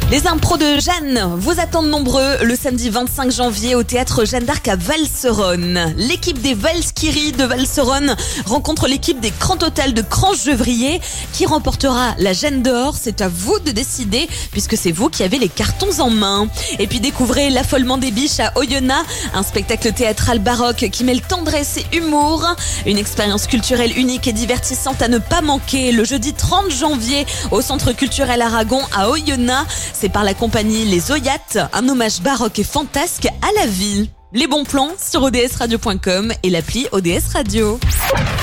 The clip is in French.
Les impros de Jeanne vous attendent nombreux le samedi 25 janvier au théâtre Jeanne d'Arc à Valseronne. L'équipe des Valkyries de Valseronne rencontre l'équipe des Cran Total de Crange-Gevrier. Qui remportera la Jeanne d'Or? C'est à vous de décider puisque c'est vous qui avez les cartons en main. Et puis découvrez l'Affolement des Biches à Oyonnax, un spectacle théâtral baroque qui mêle tendresse et humour. Une expérience culturelle unique et divertissante à ne pas manquer le jeudi 30 janvier au Centre culturel Aragon à Oyonnax. C'est par la compagnie Les Oyates, un hommage baroque et fantasque à la ville. Les bons plans sur odsradio.com et l'appli ODS Radio.